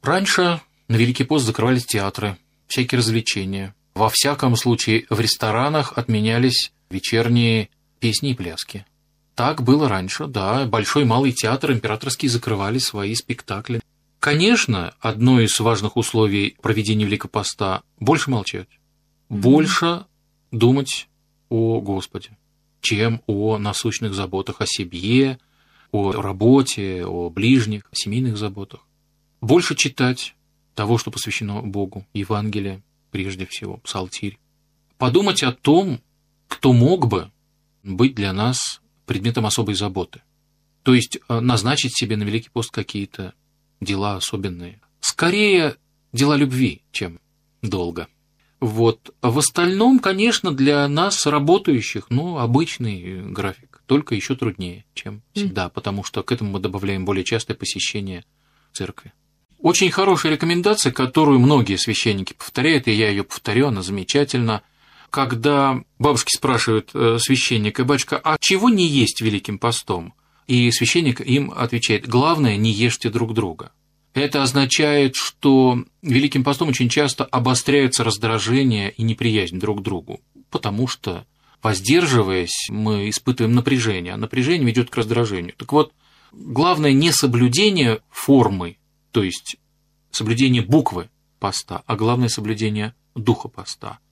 Раньше на Великий пост закрывались театры, всякие развлечения. Во всяком случае, в ресторанах отменялись вечерние песни и пляски. Так было раньше, да. Большой и Малый театр императорские закрывали свои спектакли. Конечно, одно из важных условий проведения Великого поста – больше молчать, больше думать о Господе, чем о насущных заботах о себе, о работе, о ближних, о семейных заботах. Больше читать того, что посвящено Богу, Евангелие, прежде всего, псалтирь. Подумать о том, кто мог бы быть для нас предметом особой заботы. То есть назначить себе на Великий пост какие-то дела особенные. Скорее, дела любви, чем долга. Вот. В остальном, конечно, для нас, работающих, обычный график, только еще труднее, чем всегда, потому что к этому мы добавляем более частое посещение церкви. Очень хорошая рекомендация, которую многие священники повторяют, и я ее повторю, она замечательна. Когда бабушки спрашивают священника: «Батюшка, а чего не есть Великим постом?» И священник им отвечает: «Главное, не ешьте друг друга». Это означает, что Великим постом очень часто обостряется раздражение и неприязнь друг к другу, потому что, воздерживаясь, мы испытываем напряжение, а напряжение ведет к раздражению. Так вот, главное не соблюдение формы, то есть соблюдение буквы поста, а главное соблюдение духа поста.